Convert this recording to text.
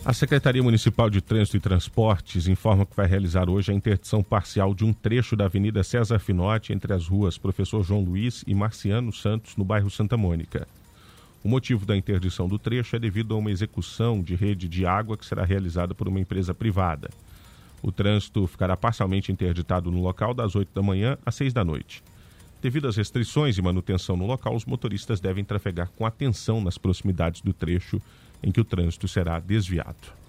A Secretaria Municipal de Trânsito e Transportes informa que vai realizar hoje a interdição parcial de um trecho da Avenida César Finotti entre as ruas Professor João Luiz e Marciano Santos, no bairro Santa Mônica. O motivo da interdição do trecho é devido a uma execução de rede de água que será realizada por uma empresa privada. O trânsito ficará parcialmente interditado no local das 8 da manhã às 6 da noite. Devido às restrições e manutenção no local, os motoristas devem trafegar com atenção nas proximidades do trecho em que o trânsito será desviado.